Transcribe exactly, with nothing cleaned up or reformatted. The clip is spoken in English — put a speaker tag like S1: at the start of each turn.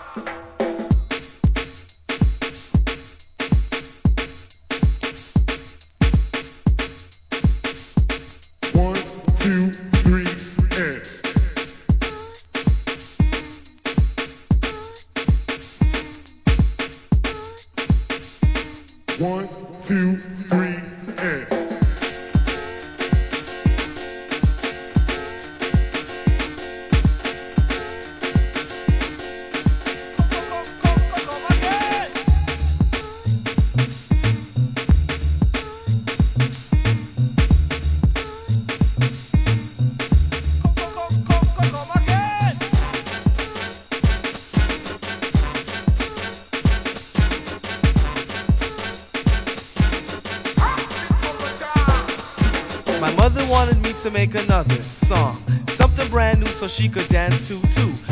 S1: One, two, three, and one, two, three, and
S2: My mother wanted me to make another song, something brand new so she could dance to too.